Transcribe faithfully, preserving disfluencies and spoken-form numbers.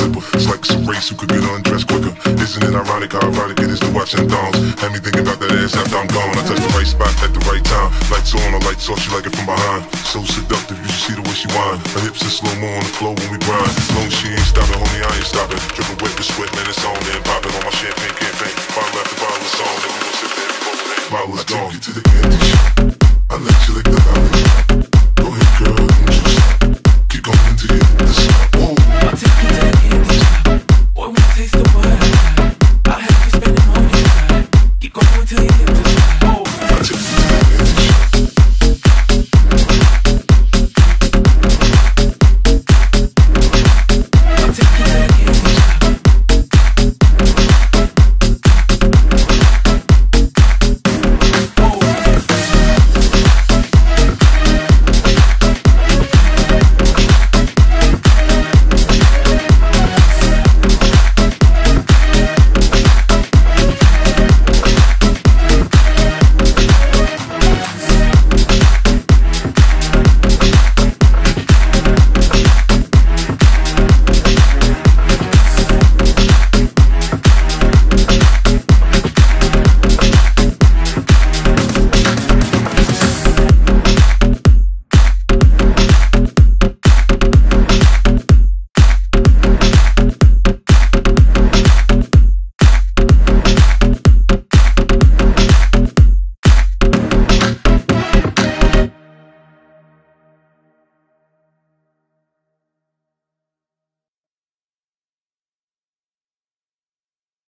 slipper. It's like it's a race who could get undressed quicker. Isn't it ironic how ironic it is to watch them thongs? Had me thinking about that ass after I'm gone. I touch the right spot at the right time. Lights on, I lights off, she like it from behind. So seductive, you should see the way she whine. Her hips in slow-mo on the floor when we grind. As long as she ain't stopping, homie, I ain't stopping. Dripping wet with sweat, man, it's on there. Popping on my champagne campaign. Bottle after bottle, it's on, then we gon' sit there and be over there. Bottle is gone. I take you to the candy shop.